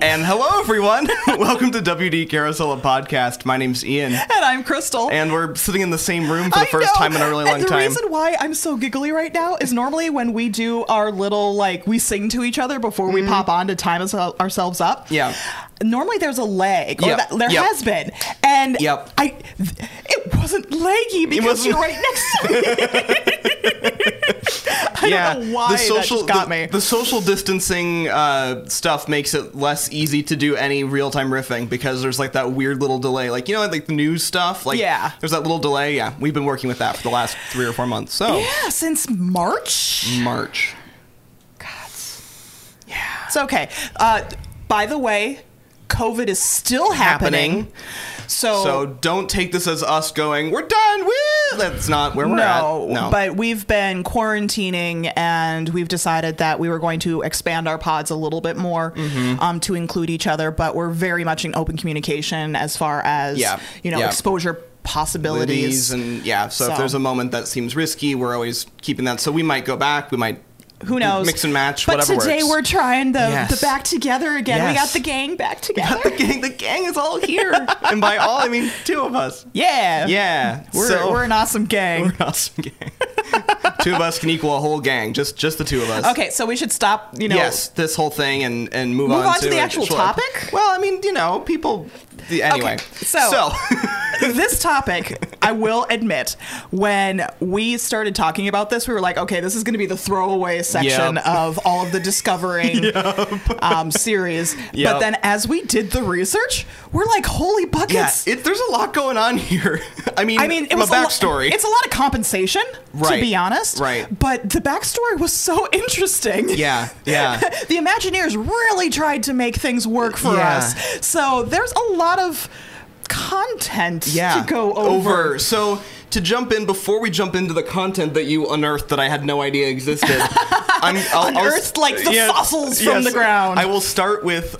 And hello, everyone. Welcome to WD Carousel, a podcast. My name's Ian. And I'm Crystal. And we're sitting in the same room for the first time in a really long time. The reason why I'm so giggly right now is normally when we do our little, we sing to each other before we pop on to time ourselves up. Yeah. Normally there's a leg, or there has been. And it wasn't leggy because you're right next to me. I don't know why that just got me. The social distancing stuff makes it less easy to do any real-time riffing because there's that weird little delay. Like the news stuff. There's that little delay. Yeah, we've been working with that for the last 3 or 4 months. So yeah, since March. God. Yeah. It's okay. By the way, COVID is still happening. So don't take this as us going, we're done. Woo! That's not where we're at. No, but we've been quarantining, and we've decided that we were going to expand our pods a little bit more to include each other. But we're very much in open communication as far as exposure possibilities. And so if there's a moment that seems risky, we're always keeping that. So we might go back. We might. Who knows? Mix and match, but whatever works. But today we're trying the back together again. Yes. We got the gang back together. We got the gang. The gang is all here. And by all, I mean 2 of us. Yeah. Yeah. We're an awesome gang. We're an awesome gang. 2 of us can equal a whole gang. Just the 2 of us. Okay, so we should stop, Yes, this whole thing and move on to the actual topic? Well, I mean, people... Anyway. Okay, so this topic, I will admit, when we started talking about this, we were like, okay, this is going to be the throwaway section of all of the discovering series. Yep. But then as we did the research, we're like, holy buckets. Yeah, there's a lot going on here. I mean it was a backstory. It's a lot of compensation, to be honest. Right. But the backstory was so interesting. Yeah. The Imagineers really tried to make things work for us. So there's a lot of content to go over. So to jump in, before we jump into the content that you unearthed that I had no idea existed, I'll unearthed the fossils from the ground. I will start with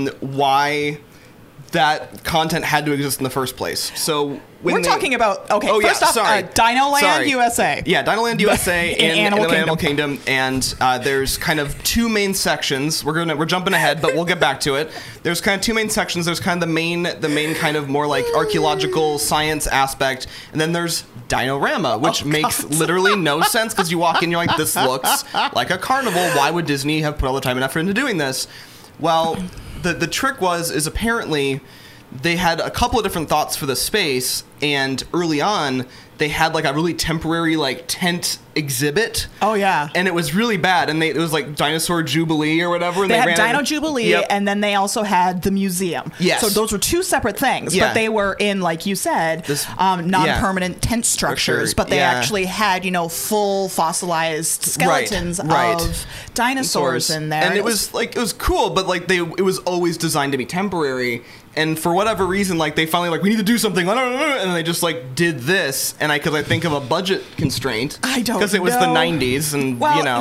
why that content had to exist in the first place. So we're talking about first off, Dinoland USA. Yeah, Dinoland USA and Animal Kingdom, and there's kind of 2 main sections. We're jumping ahead, but we'll get back to it. There's kind of 2 main sections. There's kind of the main kind of more archaeological science aspect, and then there's Dinorama, which makes literally no sense because you walk in, you're like, this looks like a carnival. Why would Disney have put all the time and effort into doing this? Well, the trick is apparently they had a couple of different thoughts for the space, and early on they had a really temporary tent exhibit. Oh yeah, and it was really bad. And it was Dinosaur Jubilee or whatever. And they had Dino Jubilee, and then they also had the museum. Yes, so those were 2 separate things, but they were in, like you said, non-permanent tent structures. But they actually had full fossilized skeletons of dinosaurs in there, and it was cool, but it was always designed to be temporary. And for whatever reason, they finally we need to do something, and then they just did this. And because I think of a budget constraint, I don't know, because it was the 90s, and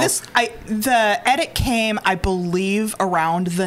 the edit came, I believe, around the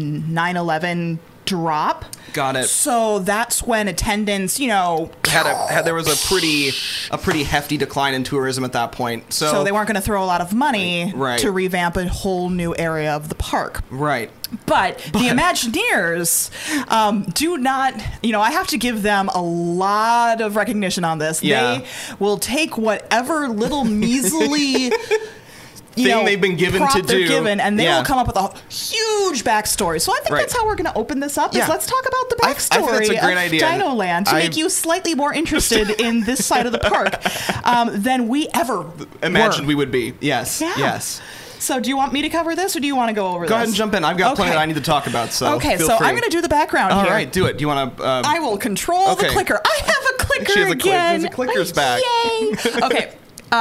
9/11 drop. Got it. So that's when attendance, there was a pretty hefty decline in tourism at that point. So they weren't going to throw a lot of money to revamp a whole new area of the park. Right. But the Imagineers do not, I have to give them a lot of recognition on this. Yeah. They will take whatever little measly thing they've been given to do, and they will come up with a huge backstory. So I think that's how we're going to open this up. Is let's talk about the backstory I think that's a great idea. Dinoland to make you slightly more interested in this side of the park than we ever imagined we would be. Yes. Yeah. Yes. So do you want me to cover this, or do you want to go over this? Go ahead and jump in. I've got plenty that I need to talk about, so feel free. I'm going to do the background here. All right, do it. Do you want to... I will control the clicker. I have a clicker she has again. There's a clicker's back. Yay. Okay.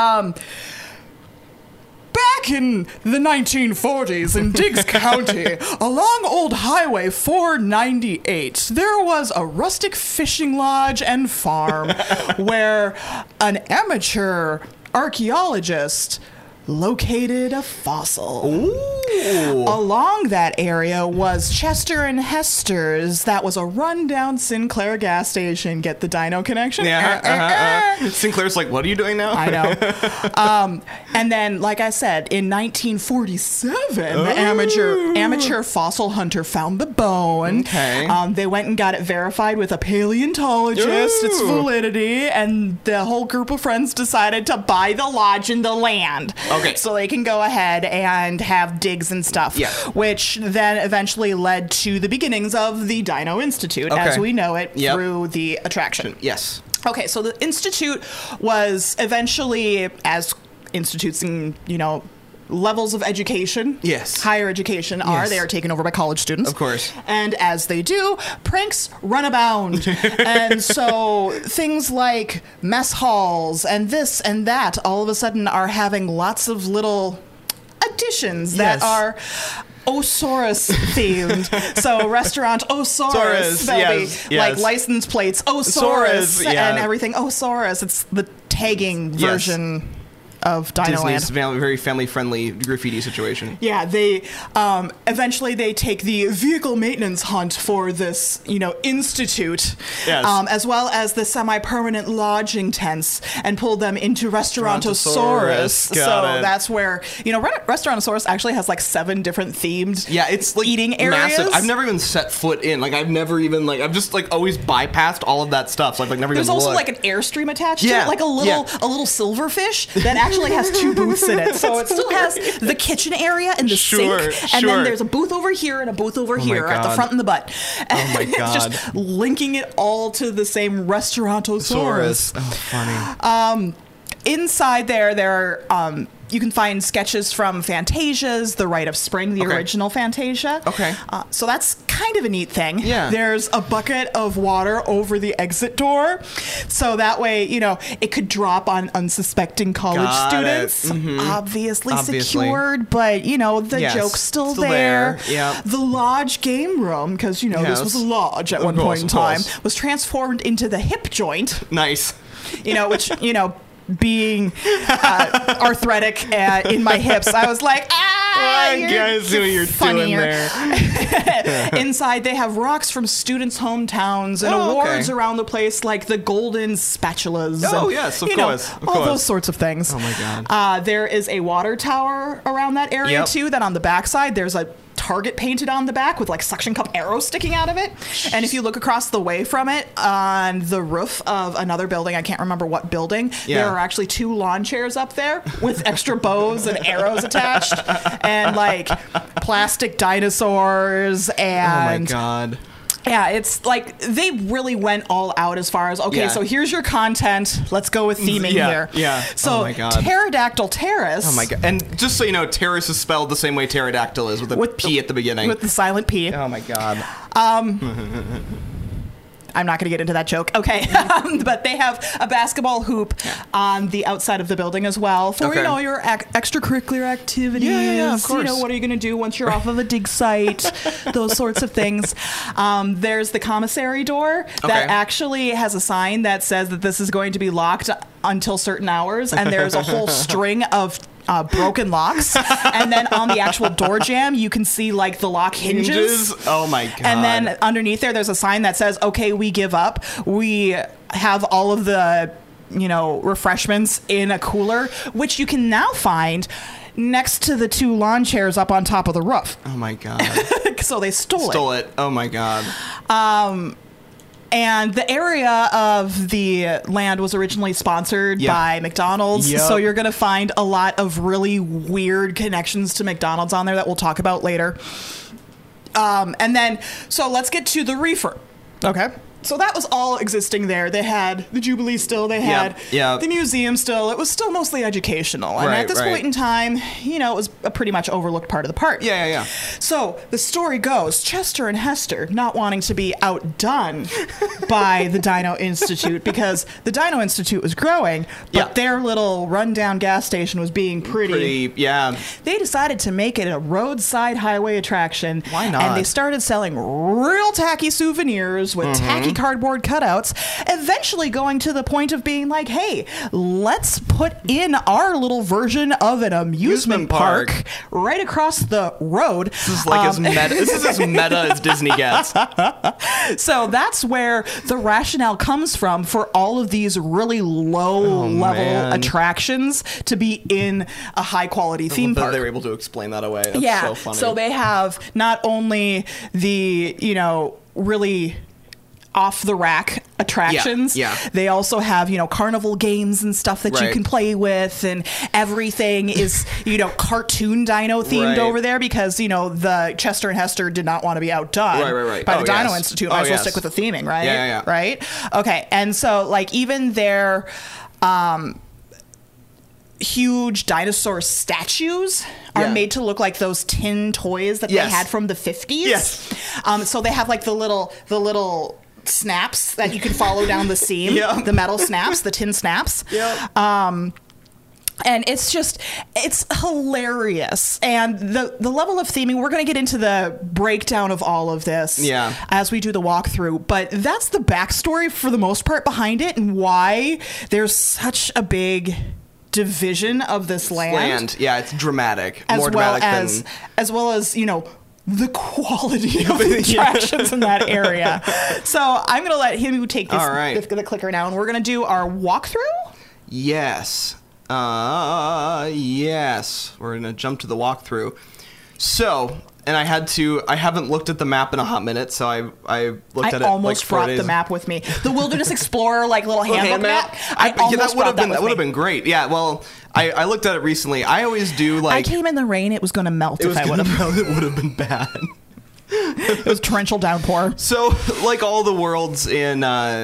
Back in the 1940s in Diggs County, along Old Highway 498, there was a rustic fishing lodge and farm where an amateur archaeologist located a fossil. Ooh. Along that area was Chester and Hester's. That was a rundown Sinclair gas station. Get the dino connection? Yeah. Sinclair's like, what are you doing now? I know. And then, like I said, in 1947, the amateur fossil hunter found the bone. Okay. They went and got it verified with a paleontologist, its validity, and the whole group of friends decided to buy the lodge and the land. Okay. So they can go ahead and have digs and stuff. Yeah. Which then eventually led to the beginnings of the Dino Institute, as we know it, through the attraction. Yes. Okay, so the Institute was eventually, as institutes and, levels of education, higher education they are taken over by college students. Of course. And as they do, pranks run abound. And so things like mess halls and this and that all of a sudden are having lots of little additions that are Osaurus themed. So restaurant Osaurus. There'll be like license plates Osaurus and everything Osaurus. It's the tagging version of Dinoland. Disney's very family-friendly graffiti situation. Yeah, they eventually they take the vehicle maintenance hunt for this, institute, as well as the semi-permanent lodging tents, and pull them into Restaurantosaurus. So that's where Restaurantosaurus actually has like 7 different themed. Yeah, it's like eating areas. Massive. I've never even set foot in. Like I've never even I've just always bypassed all of that stuff. So I've never. There's even also looked. like an Airstream attached to it, like a little silverfish that actually has 2 booths in it. So it still has the kitchen area and the sink, and then there's a booth over here and a booth over here at the front and the butt. Oh my god! Just linking it all to the same Restaurantosaurus. Oh, funny. Inside there are you can find sketches from Fantasia's The Rite of Spring, the original Fantasia. Okay. So that's kind of a neat thing. Yeah. There's a bucket of water over the exit door. So that way, it could drop on unsuspecting college students. Obviously secured, but, the joke's still there. Yeah. The lodge game room, because, this was a lodge at one point in time, was transformed into the hip joint. Nice. Which, being arthritic in my hips, I was like, I guys see what you're doing there. Inside, they have rocks from students' hometowns and awards around the place, like the golden spatulas. Oh, yes, of course. All those sorts of things. Oh, my God. There is a water tower around that area, too, that on the backside, there's a target painted on the back with suction cup arrows sticking out of it. And if you look across the way from it on the roof of another building, I can't remember what building, there are actually 2 lawn chairs up there with extra bows and arrows attached and plastic dinosaurs and oh my god. Yeah, it's they really went all out as far as, so here's your content. Let's go with theming here. Yeah. So, oh my god. Pterodactyl Terrace. Oh my god. And just so you know, terrace is spelled the same way pterodactyl is, with a P at the beginning. With the silent P. Oh my god. I'm not going to get into that joke. Okay. But they have a basketball hoop on the outside of the building as well for, your extracurricular activities. Yeah, of course. What are you going to do once you're off of a dig site? Those sorts of things. There's the commissary door that actually has a sign that says that this is going to be locked until certain hours. And there's a whole string of broken locks, and then on the actual door jamb you can see the lock hinges. Oh my god. And then underneath there's a sign that says, okay, we give up, we have all of the refreshments in a cooler, which you can now find next to the 2 lawn chairs up on top of the roof. Oh my god. So they stole it. Oh my god. And the area of the land was originally sponsored by McDonald's. So you're going to find a lot of really weird connections to McDonald's on there that we'll talk about later. And then, so let's get to the reefer. Okay. So that was all existing there. They had the Jubilee still. They had the museum still. It was still mostly educational. And at this point in time, it was a pretty much overlooked part of the park. Yeah. So the story goes, Chester and Hester, not wanting to be outdone by the Dino Institute, because the Dino Institute was growing, but their little rundown gas station was being pretty. They decided to make it a roadside highway attraction. Why not? And they started selling real tacky souvenirs with tacky wacky cardboard cutouts, eventually going to the point of being like, hey, let's put in our little version of an amusement park right across the road. This is like this is as meta as Disney gets. So that's where the rationale comes from for all of these really low-level attractions to be in a high-quality theme park. They were able to explain that away. That's so funny. So they have not only the, really off-the-rack attractions. They also have, carnival games and stuff that you can play with, and everything is, cartoon dino themed over there because, the Chester and Hester did not want to be outdone by the Dino Institute. Might as well stick with the theming, right? Yeah. Right? Okay. And so, even their huge dinosaur statues are made to look like those tin toys that they had from the 50s. So they have the little snaps that you can follow down the seam, the metal snaps, the tin snaps. And it's hilarious. And the level of theming, we're going to get into the breakdown of all of this as we do the walkthrough. But that's the backstory for the most part behind it and why there's such a big division of this land. Yeah, it's dramatic. As well as the quality of the attractions in that area. So I'm going to let him take the clicker now, and we're going to do our walkthrough. Yes. We're going to jump to the walkthrough. So, and I haven't looked at the map in a hot minute, so I looked at it. I almost brought the map with me. The Wilderness Explorer, little handbook map. That would have been great. Yeah, well, I looked at it recently. I always do I came in the rain. It was going to melt if I would have. It would have been bad. It was torrential downpour. So, like all the worlds in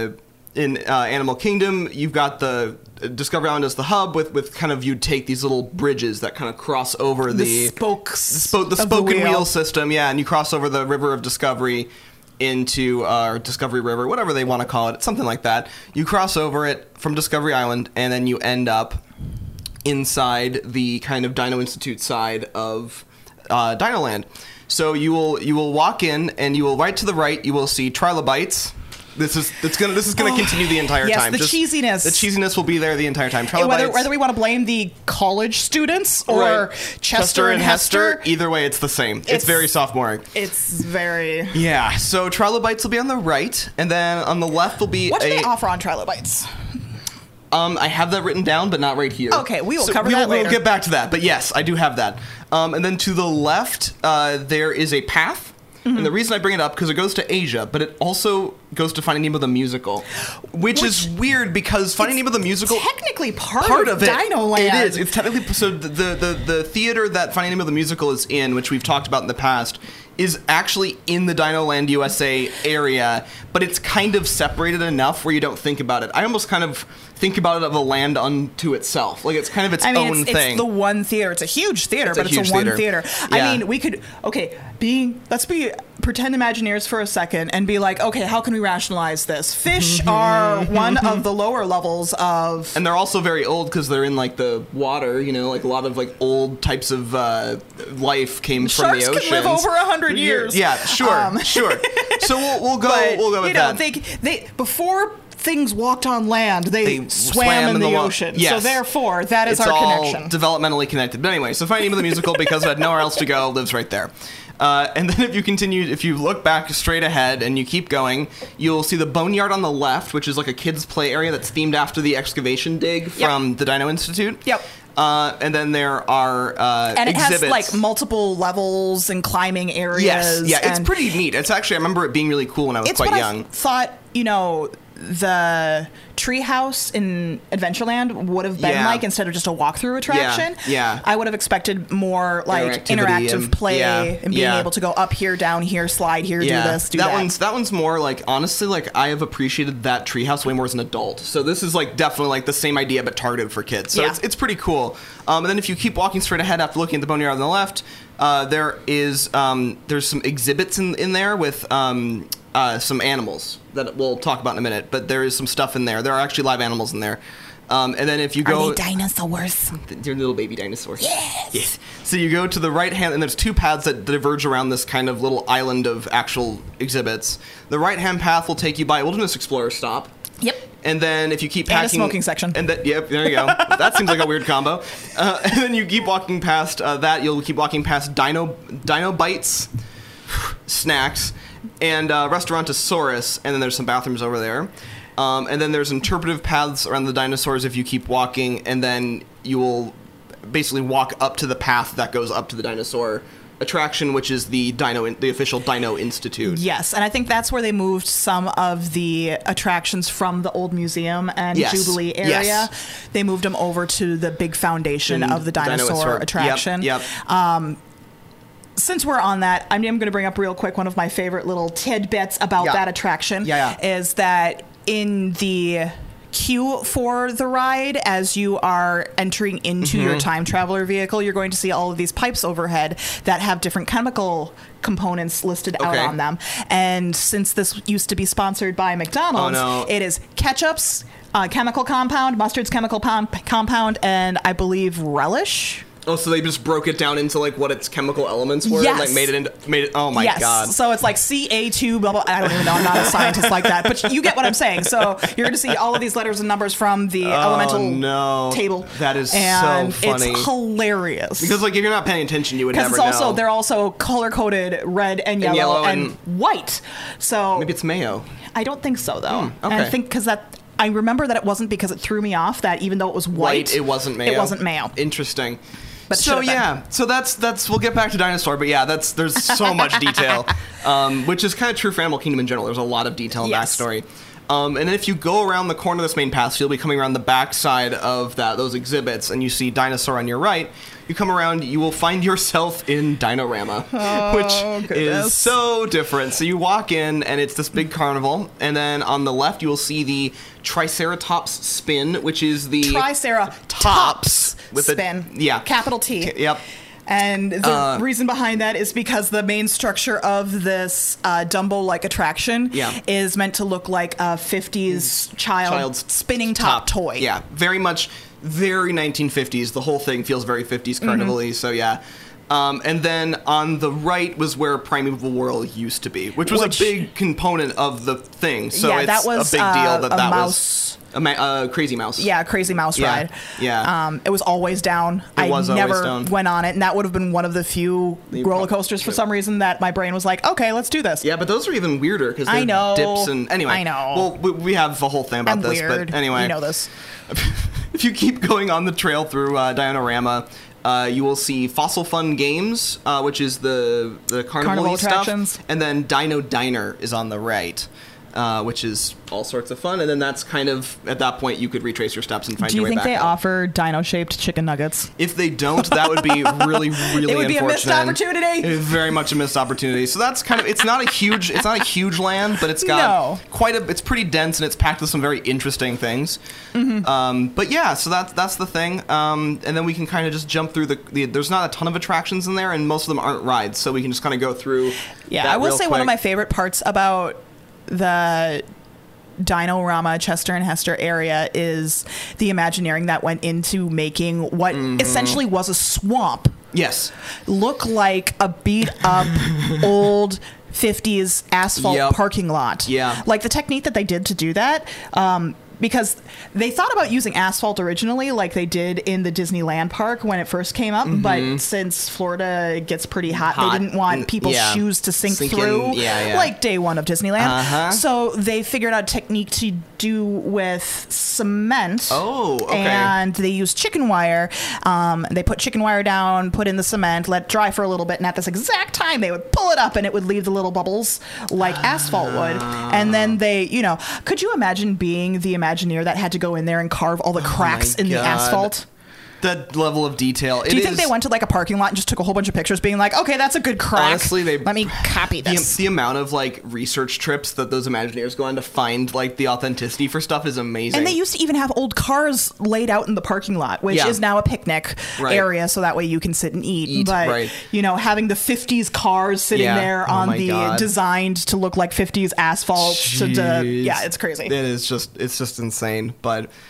Animal Kingdom, you've got the Discovery Island as the hub with kind of, you'd take these little bridges that kind of cross over the spokes, the spoke and wheel system, and you cross over the River of Discovery into Discovery River, whatever they want to call it, something like that. You cross over it from Discovery Island, and then you end up inside the kind of Dino Institute side of Dinoland. So you will walk in, and you will right to the right, you will see trilobites. This is gonna continue the entire time. The cheesiness. The cheesiness will be there the entire time. Whether we want to blame the college students or Chester and Hester, either way, it's the same. It's very sophomoric. It's very So trilobites will be on the right, and then on the left will be what do they offer on trilobites? I have that written down, but not right here. Okay, we will cover that later. We'll get back to that, but yes, I do have that. And then to the left, there is a path. Mm-hmm. And the reason I bring it up, because it goes to Asia, but it also goes to Finding Nemo the Musical, which is weird because Finding Nemo the Musical technically part of Dinoland. It is. It's technically so the theater that Finding Nemo the Musical is in, which we've talked about in the past, is actually in the Dinoland USA area, but it's kind of separated enough where you don't think about it. I almost kind of think about it of a land unto itself. Like, it's kind of its own thing. It's the one theater. It's a huge theater, but it's a one theater. Yeah. I mean, we could, let's pretend Imagineers for a second and be like, okay, how can we rationalize this? Fish are one of the lower levels of... And they're also very old because they're in, the water, a lot of, old types of life came from the oceans. Sharks can live over 100 years. Yeah, sure. So we'll go with that. They before things walked on land, they swam in the ocean. Yes. So therefore, that is our connection. It's all developmentally connected. But anyway, so Finding Nemo the Musical, because it had nowhere else to go, lives right there. And then if you look back straight ahead and you keep going, you'll see the Boneyard on the left, which is like a kids' play area that's themed after the excavation dig from the Dino Institute. Yep. And then there are and it exhibits. Has multiple levels and climbing areas. Yes, it's pretty neat. It's actually, I remember it being really cool when I was quite young. I thought, the treehouse in Adventureland would have been instead of just a walkthrough attraction. Yeah. I would have expected more interactive play and being able to go up here, down here, slide here, do this, do that. That one's more honestly, I have appreciated that treehouse way more as an adult. So this is definitely the same idea but targeted for kids. So it's pretty cool. And then if you keep walking straight ahead after looking at the Boneyard on the left, there's some exhibits in there with some animals that we'll talk about in a minute, but there is some stuff in there. There are actually live animals in there. And then if you go... Are they dinosaurs? They're little baby dinosaurs. Yes. So you go to the right hand, and there's two paths that diverge around this kind of little island of actual exhibits. The right hand path will take you by Wilderness Explorer stop. Yep. And then if you keep packing... And a smoking section. And yep, there you go. That seems like a weird combo. And then you keep walking past that. You'll keep walking past Dino Bites, snacks, and Restaurantosaurus. And then there's some bathrooms over there. And then there's interpretive paths around the dinosaurs if you keep walking. And then you will basically walk up to the path that goes up to the dinosaur attraction, which is the official Dino Institute. Yes, and I think that's where they moved some of the attractions from the old museum and Jubilee area. Yes. They moved them over to the big foundation of the dinosaur attraction. Yep. Since we're on that, I'm going to bring up real quick one of my favorite little tidbits about that attraction is that in the queue for the ride, as you are entering into your time traveler vehicle, you're going to see all of these pipes overhead that have different chemical components listed out on them. And since this used to be sponsored by McDonald's, it is ketchup's chemical compound, mustard's chemical compound, and I believe relish. Oh, so they just broke it down into like what its chemical elements were, and like made it. Oh my god! So it's like Ca2, blah blah. I don't even know. I'm not a scientist like that, but you get what I'm saying. So you're going to see all of these letters and numbers from the elemental table. That is so funny. It's hilarious because like if you're not paying attention, you would never know. They're also color coded red and yellow and white. So maybe it's mayo. I don't think so though. Okay. And I think because I remember that it wasn't because it threw me off that even though it was white, it wasn't mayo. It wasn't mayo. Interesting. But so that's we'll get back to Dinosaur, but there's so much detail, which is kind of true for Animal Kingdom in general. There's a lot of detail and backstory. And then if you go around the corner of this main path, so you'll be coming around the back side of those exhibits, and you see Dinosaur on your right. You come around, you will find yourself in Dinorama, which is so different. So you walk in, and it's this big carnival, and then on the left you will see the Triceratops spin, which is the Triceratops spin. Capital T. Yep. And the reason behind that is because the main structure of this Dumbo-like attraction is meant to look like a 50s child's spinning top toy. Yeah, very much, very 1950s. The whole thing feels very 50s carnival-y, so yeah. And then on the right was where Primeval World used to be, which was a big component of the thing. So it's that was a big deal that was a Crazy Mouse. Yeah, Crazy Mouse ride. Yeah. It was always down. I never went on it, and that would have been one of the few roller coasters for some reason that my brain was like, okay, let's do this. Yeah, but those are even weirder because they have dips and anyway. I know. Well, we have a whole thing about this, weird. But anyway, you know this. If you keep going on the trail through Dinorama, you will see Fossil Fun Games, which is the carnival stuff, and then Dino Diner is on the right. Which is all sorts of fun, and then that's kind of at that point you could retrace your steps and find your way back. Do you think they offer dino-shaped chicken nuggets? If they don't, that would be really, really unfortunate. It would be a missed opportunity. It is very much a missed opportunity. So that's kind of it's not a huge land, but it's got it's pretty dense and it's packed with some very interesting things. But yeah, so that's the thing. And then we can kind of just jump through there's not a ton of attractions in there, and most of them aren't rides, so we can just kind of go through. Yeah, I will say one of my favorite parts about the Dinorama Chester and Hester area is the Imagineering that went into making what essentially was a swamp. Yes. Look like a beat up old 50s asphalt parking lot. Yeah. Like the technique that they did to do that, because they thought about using asphalt originally like they did in the Disneyland park when it first came up, but since Florida gets pretty hot, they didn't want people's shoes to sink through like day one of Disneyland. So they figured out a technique to do with cement. Oh, okay. And they used chicken wire. They put chicken wire down, put in the cement, let it dry for a little bit, and at this exact time they would pull it up and it would leave the little bubbles like asphalt would. And then they, could you imagine being the Imagineer that had to go in there and carve all the cracks in the asphalt? That level of detail. Do you think they went to like a parking lot and just took a whole bunch of pictures being like, okay, that's a good crack. Honestly, let me copy this. The amount of like research trips that those Imagineers go on to find like the authenticity for stuff is amazing. And they used to even have old cars laid out in the parking lot, which is now a picnic area, so that way you can sit and eat. But having the 50s cars sitting there on the designed to look like 50s asphalt. It's crazy. It's just insane. But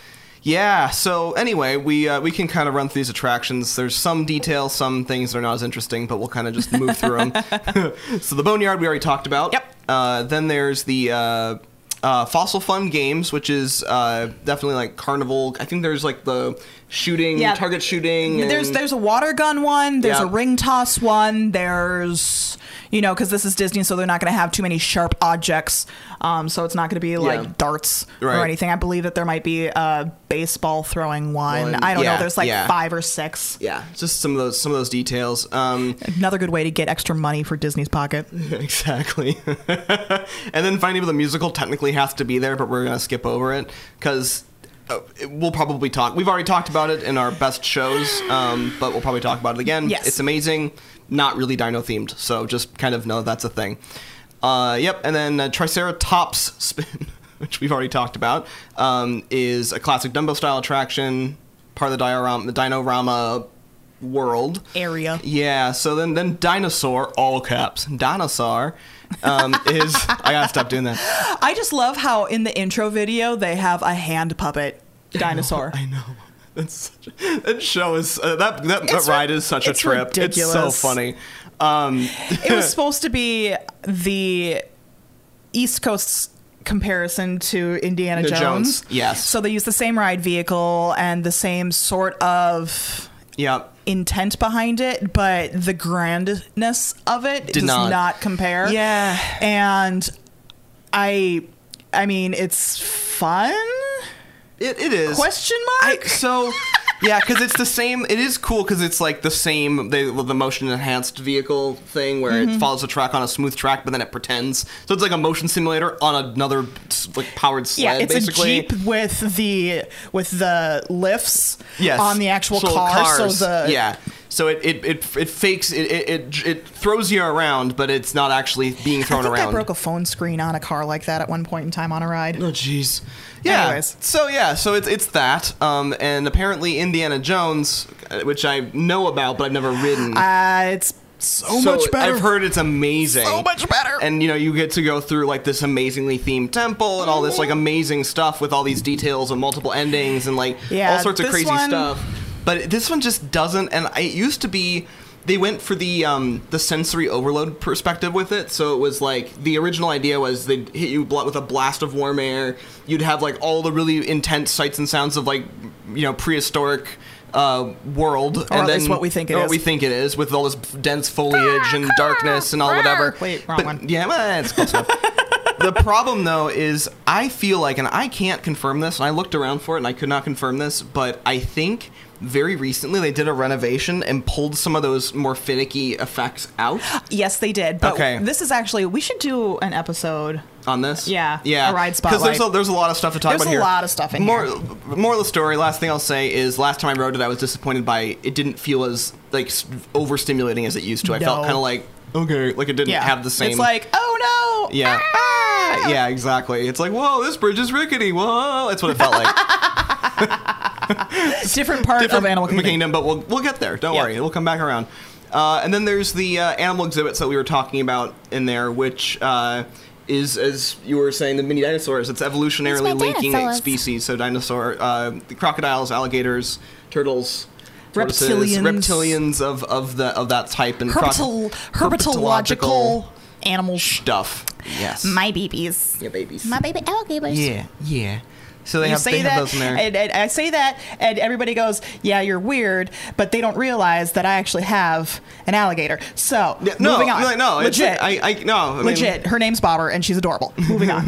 Yeah, so anyway, we can kind of run through these attractions. There's some details, some things that are not as interesting, but we'll kind of just move through them. So the Boneyard we already talked about. Yep. Then there's the Fossil Fun Games, which is definitely like carnival. I think there's like the shooting, target shooting. There's a water gun one. There's a ring toss one. There's, because this is Disney, so they're not going to have too many sharp objects. So it's not going to be like darts or anything. I believe that there might be a baseball throwing one. I don't know. There's like 5 or 6. Yeah, just some of those details. Another good way to get extra money for Disney's pocket. Exactly. And then Finding Nemo the musical technically has to be there, but we're going to skip over it because we'll probably talk. We've already talked about it in our best shows, but we'll probably talk about it again. Yes. It's amazing. Not really dino themed, so just kind of know that's a thing. Yep, and then Triceratops Spin, which we've already talked about, is a classic Dumbo style attraction, part of the Dinorama world area. Yeah, so then Dinosaur, all caps, Dinosaur, is I gotta stop doing that. I just love how in the intro video they have a hand puppet dinosaur. I know. That show is that ride is such a trip. Ridiculous. It's so funny. It was supposed to be the East Coast's comparison to Indiana Jones. Yes. So they use the same ride vehicle and the same sort of intent behind it, but the grandness of it does not compare. Yeah. And I mean, it's fun. It is. Question mark? Yeah, because it's the same. It is cool because it's like the same, the motion enhanced vehicle thing where it follows the track on a smooth track, but then it pretends. So it's like a motion simulator on another like powered sled. Yeah, it's basically a Jeep with the lifts on the actual car. Cars. So it fakes it throws you around, but it's not actually being thrown around. I broke a phone screen on a car like that at one point in time on a ride. Oh jeez. Yeah. Anyways. So it's that. And apparently Indiana Jones, which I know about but I've never ridden. It's so much better. I've heard it's amazing. So much better. And you get to go through like this amazingly themed temple and all this like amazing stuff with all these details and multiple endings and like all sorts of crazy stuff. But this one just doesn't, and it used to be, they went for the sensory overload perspective with it, so it was like, the original idea was they'd hit you with a blast of warm air, you'd have like all the really intense sights and sounds of like, prehistoric world. Or at least what we think it is. What we think it is, with all this dense foliage and darkness and all whatever. Wait, wrong one. Yeah, well, it's close enough. The problem, though, is I feel like, and I can't confirm this, and I looked around for it and I could not confirm this, but I think very recently they did a renovation and pulled some of those more finicky effects out. Yes, they did. But this is actually, we should do an episode on this. Yeah. A ride spotlight. Because there's a lot of stuff to talk about here. There's a lot of stuff in here. More of the story, last thing I'll say is last time I rode it, I was disappointed by it didn't feel as like overstimulating as it used to. I felt kind of like, okay, like it didn't have the same. It's like, oh no. Yeah. Ah! Yeah, exactly. It's like, whoa, this bridge is rickety. Whoa. That's what it felt like. Different part of Animal Kingdom. But we'll get there. Don't worry. We'll come back around. And then there's the animal exhibits that we were talking about in there, which is, as you were saying, the mini dinosaurs. It's evolutionarily linking species. So dinosaur, the crocodiles, alligators, turtles, reptilians of that type, and herpetological animal stuff. Yes. My babies. Yeah, babies. My baby alligators. Yeah. So they have those in there. And I say that, and everybody goes, yeah, you're weird, but they don't realize that I actually have an alligator. So, moving on. No, legit. Legit. Her name's Bobber, and she's adorable. Moving on.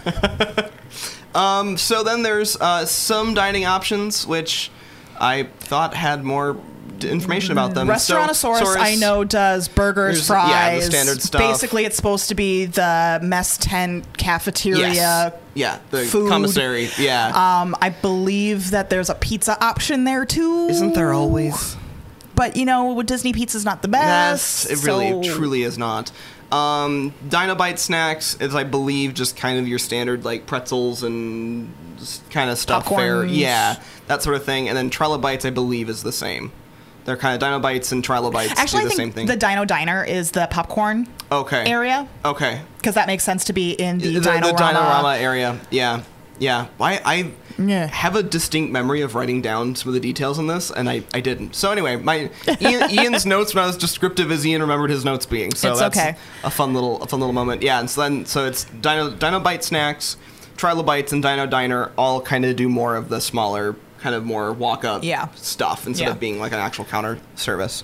So then there's some dining options, which I thought had more information about them. Restaurantosaurus, I know, does burgers, fries. Yeah, the standard stuff. Basically, it's supposed to be the mess tent cafeteria. Yes. Yeah, the food. Commissary. Yeah. I believe that there's a pizza option there too. Isn't there always? But Disney pizza's not the best. It really, truly is not. Dinobite snacks is, I believe, just kind of your standard like pretzels and kind of stuff. Fare. Yeah, that sort of thing. And then Trilobites, I believe, is the same. They're kind of Dinobites and Trilobites. Actually, do the I think same thing. The Dino Diner is the popcorn area. Okay. Because that makes sense to be in the Dinorama. The Dinorama area, yeah. Yeah, I have a distinct memory of writing down some of the details on this, and I didn't. So anyway, Ian's notes were not as descriptive as Ian remembered his notes being. So that's a fun little moment. Yeah, and so it's Dino Bite Snacks, Trilobites, and Dino Diner all kind of do more of the smaller, kind of more walk-up stuff instead of being like an actual counter service.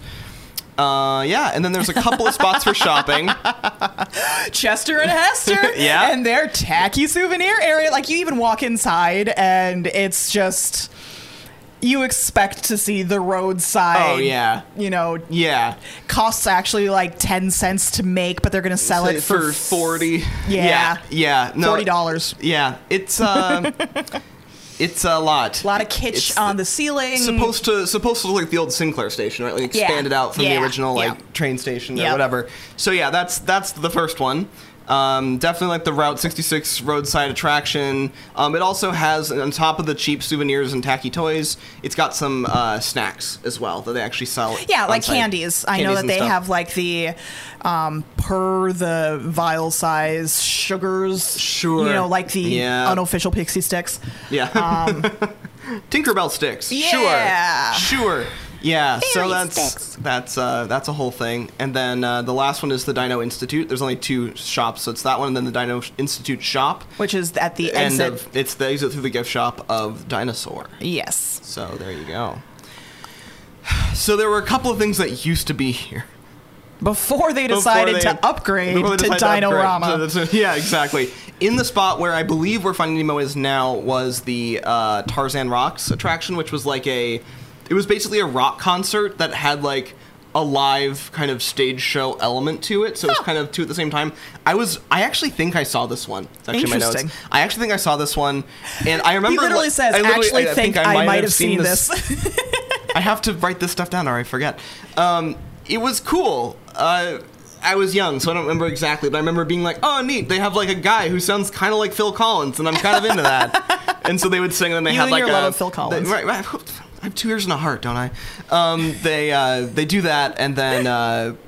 And then there's a couple of spots for shopping. Chester and Hester. Yeah. And their tacky souvenir area. Like, you even walk inside, and it's just... You expect to see the roadside. Oh, yeah. You know. Yeah. Costs actually like 10 cents to make, but they're going to sell it for 40. Yeah. Yeah. No, $40. Yeah. It's... It's a lot. A lot of kitsch on the ceiling. Supposed to look like the old Sinclair station, right? Like expanded out from the original train station or whatever. So yeah, that's the first one. Definitely like the Route 66 roadside attraction. It also has, on top of the cheap souvenirs and tacky toys, it's got some snacks as well that they actually sell. Yeah, like candies. I know that they have like the per the vial size sugars. Sure. You know, like the unofficial Pixie Sticks. Yeah. Tinkerbell sticks. Yeah. Sure. Yeah, Fairy so that's a whole thing. And then the last one is the Dino Institute. There's only 2 shops, so it's that one and then the Dino Institute shop, which is at the exit. It's the exit through the gift shop of Dinosaur. Yes. So there you go. So there were a couple of things that used to be here before they decided to upgrade to Dino-Rama. Yeah, exactly. In the spot where I believe where Finding Nemo is now was the Tarzan Rocks attraction, which was like it was basically a rock concert that had like a live kind of stage show element to it. So it was kind of two at the same time. I actually think I saw this one. It's actually my notes. I actually think I saw this one. And I remember... He literally says, I think I might have seen this. I have to write this stuff down or I forget. It was cool. I was young, so I don't remember exactly, but I remember being like, oh, neat, they have like a guy who sounds kind of like Phil Collins, and I'm kind of into that. And so they would sing, and then they had like your love of Phil Collins. Right. I have 2 ears and a heart, don't I? They do that, and then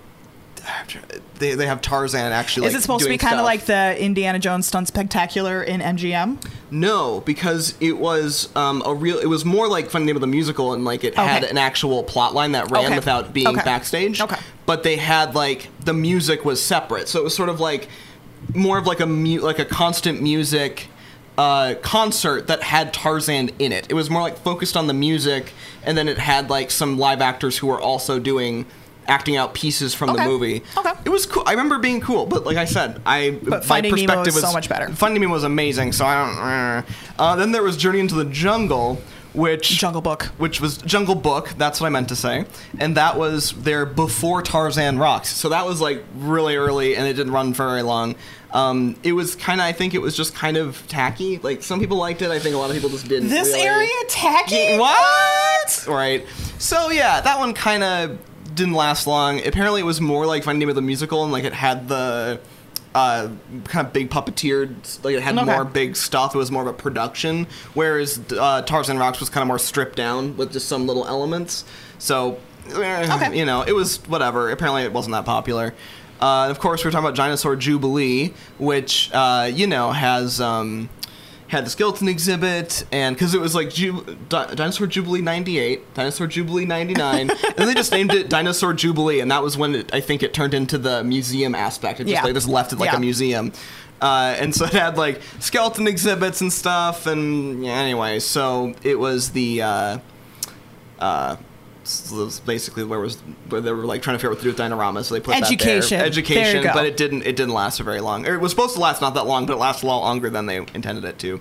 they have Tarzan actually. Is it supposed to be kind of like the Indiana Jones Stunt Spectacular in MGM? No, because it was it was more like Finding Nemo the musical, and like it had an actual plot line that ran without being backstage. Okay. But they had like the music was separate, so it was sort of like more of like a constant music concert that had Tarzan in it. It was more like focused on the music, and then it had like some live actors who were also acting out pieces from the movie. Okay. It was cool. I remember being cool, but like I said, but Finding Nemo was so much better. Finding Nemo was amazing, so I don't... then there was Journey into the Jungle, Jungle Book. Which was Jungle Book, that's what I meant to say. And that was there before Tarzan Rocks. So that was like really early, and it didn't run for very long. It was kind of, I think it was just kind of tacky. Like, some people liked it. I think a lot of people just didn't. This really. Area tacky? What? Right. So yeah, that one kind of didn't last long. Apparently it was more like Finding Nemo the musical, and like it had the kind of big puppeteered, like it had more big stuff. It was more of a production, whereas Tarzan Rocks was kind of more stripped down with just some little elements. So you know, it was whatever. Apparently it wasn't that popular. Of course, we were talking about Dinosaur Jubilee, which has had the skeleton exhibit, and because it was like Dinosaur Jubilee 98, Dinosaur Jubilee 99, and they just named it Dinosaur Jubilee, and that was when I think it turned into the museum aspect. It just they just left it like a museum. And so it had like skeleton exhibits and stuff, and anyway, so it was the so it was basically where they were like trying to figure out what to do with Dino-Rama, so they put education. That there. Education, but it didn't last for very long. It was supposed to last not that long, but it lasted a lot longer than they intended it to.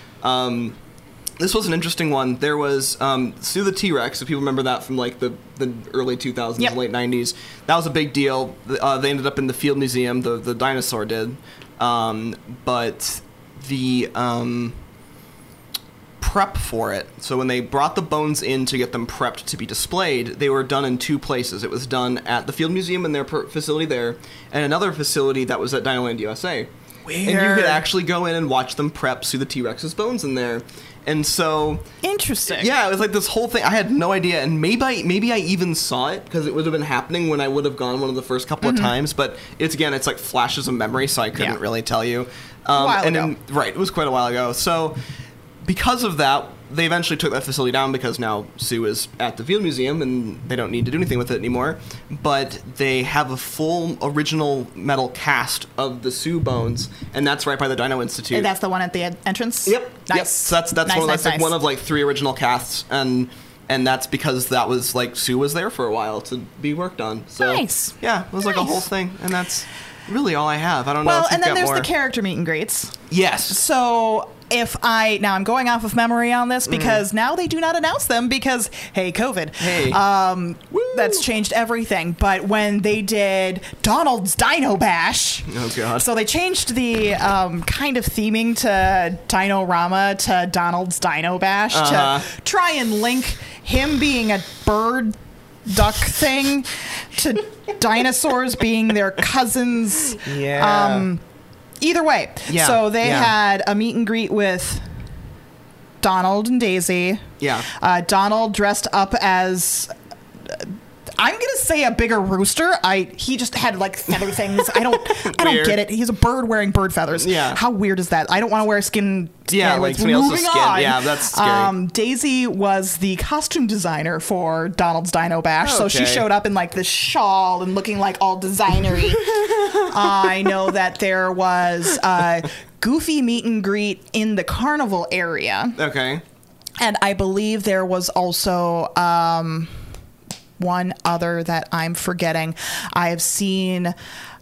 This was an interesting one. There was Sue the T-Rex, if people remember that from like the early 2000s, late 90s. That was a big deal. They ended up in the Field Museum, the dinosaur did. But the prep for it, so when they brought the bones in to get them prepped to be displayed, they were done in 2 places. It was done at the Field Museum in their facility there, and another facility that was at Dinoland USA. Weird. And you could actually go in and watch them prep Sue the T-Rex's bones in there. And so interesting. Yeah, it was like this whole thing. I had no idea, and maybe I even saw it because it would have been happening when I would have gone one of the first couple of times. But it's like flashes of memory, so I couldn't really tell you. A while ago. Right, it was quite a while ago. So because of that, they eventually took that facility down because now Sue is at the Field Museum and they don't need to do anything with it anymore. But they have a full original metal cast of the Sue bones, and that's right by the Dino Institute. And that's the one at the entrance? Yep. Nice. Yep. So that's nice. one of like 3 original casts, and that's because that was like Sue was there for a while to be worked on. So nice. Yeah, it was like a whole thing, and that's really all I have. I don't know. Well, if and then there's more. The character meet and greets. Yes. So now I'm going off of memory on this because now they do not announce them because, hey, COVID. Hey. That's changed everything. But when they did Donald's Dino Bash. Oh, God. So they changed the kind of theming to Dino-Rama to Donald's Dino Bash to try and link him being a bird duck thing to dinosaurs being their cousins. Yeah. Either way. Yeah. So they had a meet and greet with Donald and Daisy. Yeah. Donald dressed up as I'm gonna say a bigger rooster. He just had like feather things. I don't get it. He's a bird wearing bird feathers. Yeah. How weird is that? I don't want to wear skin. Yeah, like somebody else's skin. On. Yeah, that's scary. Daisy was the costume designer for Donald's Dino Bash, so she showed up in like this shawl and looking like all designery. I know that there was a Goofy meet and greet in the carnival area. Okay. And I believe there was also one other that I'm forgetting. I have seen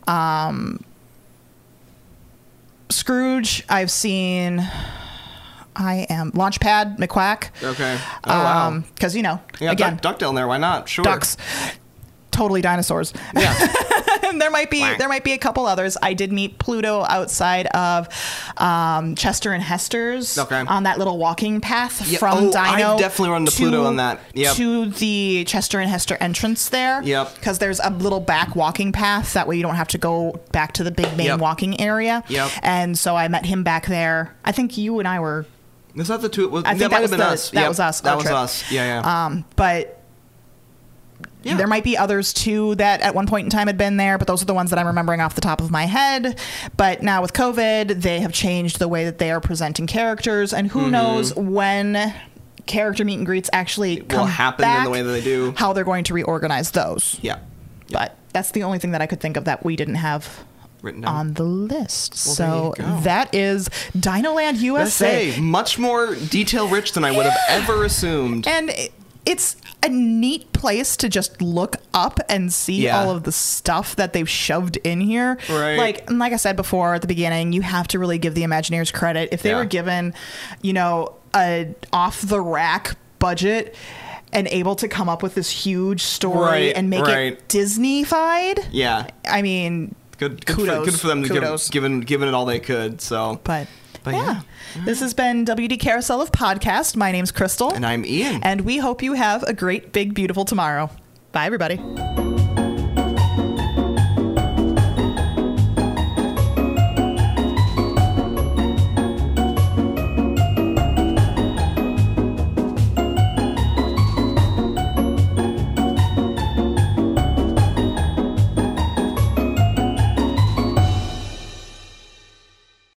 Scrooge. I've seen Launchpad McQuack. Okay. Oh, wow. Because, again, duck down there. Why not? Sure. Ducks. Totally dinosaurs. Yeah. And there might be a couple others. I did meet Pluto outside of Chester and Hester's on that little walking path from Dino. I've definitely run into Pluto on that. Yep. To the Chester and Hester entrance there. Yep. Because there's a little back walking path. That way you don't have to go back to the big main walking area. Yep. And so I met him back there. I think you and I were... Was that the two? I think that might have been us. That was us. That was us. Yeah. But... Yeah. There might be others too that at one point in time had been there, but those are the ones that I'm remembering off the top of my head. But now with COVID, they have changed the way that they are presenting characters, and who knows when character meet and greets actually will happen back, in the way that they do. How they're going to reorganize those. Yeah. But that's the only thing that I could think of that we didn't have written down on the list. Well, so that is Dinoland USA. Much more detail rich than I would have ever assumed. And it's a neat place to just look up and see all of the stuff that they've shoved in here. Right. Like I said before at the beginning, you have to really give the Imagineers credit. If they were given, a off the rack budget and able to come up with this huge story and make it Disney-fied. Yeah. I mean, good kudos. Good for them to given it all they could. So, but yeah. This has been WD Carousel of Podcast. My name's Crystal. And I'm Ian. And we hope you have a great, big, beautiful tomorrow. Bye, everybody.